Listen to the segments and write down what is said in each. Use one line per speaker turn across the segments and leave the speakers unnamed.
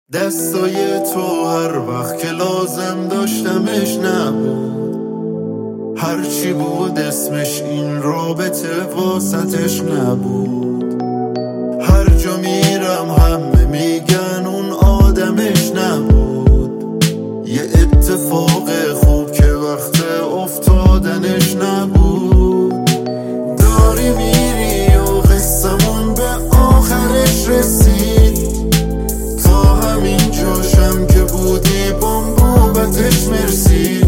دستای تو هر وقت که لازم داشتمش نبود، هرچی بود اسمش این رابطه واسطش نبود. هر جا میرم همه میگن اون آدمش نبود، یه اتفاق خوب که وقت افتادنش نبود. داری میری و قصمون به آخرش رسید، تا همین جاشم که بودی بابتش مرسی.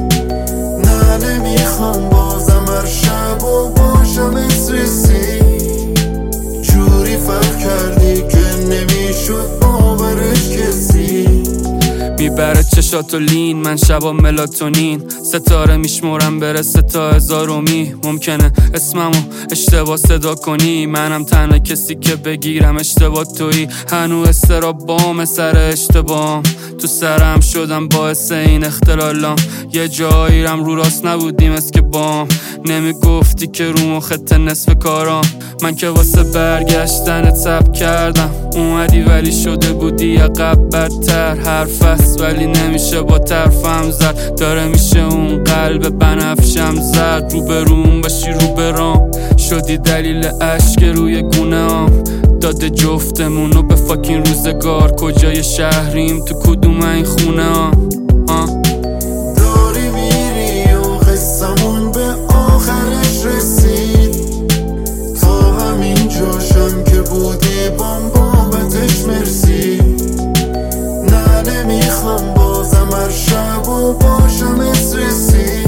نه نمیخوام بازم هر شب و باشم اسرسی، جوری فرق کردی که نمیشد باورش کسی.
میبره چشاتو لین، من شبا ملاتونین، ستاره میشمورم برسه تا 1000 ممکنه اسممو اشتباه صدا کنی، منم تنها کسی که بگیرم اشتباه تویی. هنو استراب بام سر اشتباهم، تو سرم شدم باعث این اختلالام. یه جاییرم رو راست نبودیم از که بام نمیگفتی که رو مخت نصف کارام. من که واسه برگشتن تب کردم اومدی، ولی شده بودی عقب بدتر. حرف است ولی نمیشه با طرفم زد، داره میشه اون قلب بنفشم زد. روبروم باشی روبرام شدی دلیل اشک روی گونه هم، داده جفتمونو به فاکین روزگار. کجای شهریم تو کدوم این خونه ها؟
داری میری و قصمون به آخرش رسید، تا همین جاشم که بودی بابتش مرسی. نه نمیخوام بازم هر شب و باشم اسرسی،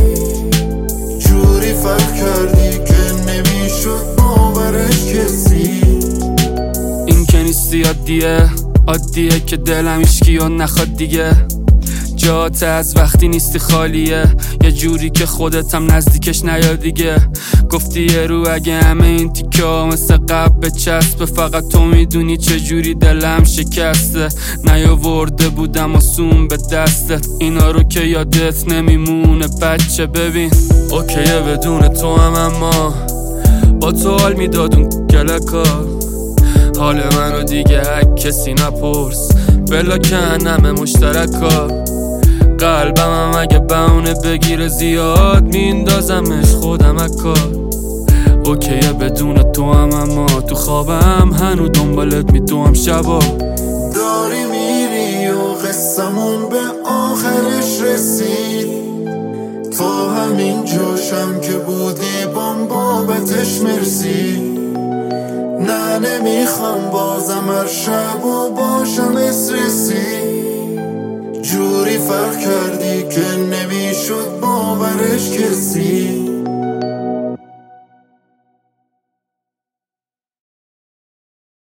جوری فرق کردی که نمیشد باورش کسی.
این که نیستی عادیه که دلم ایشکی و نخواد دیگه. جات از وقتی نیستی خالیه، یه جوری که خودت هم نزدیکش نیا دیگه. گفتی یه رو اگه همه این تیکا مثل قبل بچسبه، فقط تو میدونی چه جوری دلم شکسته. نیاورده بودم آسون به دستت اینا رو که یادت نمیمونه بچه. ببین اوکیه بدون تو هم، اما با تو حال میداد اون کلکا. حال منو دیگه کسی نپرس، بلاکن همه مشترکا. قلبم هم اگه بهونه بگیره زیاد میندازمش خودم اکار. اوکیه بدون تو هم، اما تو خوابم هنو دنبالت میدوام شبا.
داری میری و قصمون به آخرش رسید، تا همین جاشم که بودی بابتش مرسی. نه نمیخوام بازم هر شب و باشم اسرسی، جوری فرق کردی که نمیشد باورش کسی.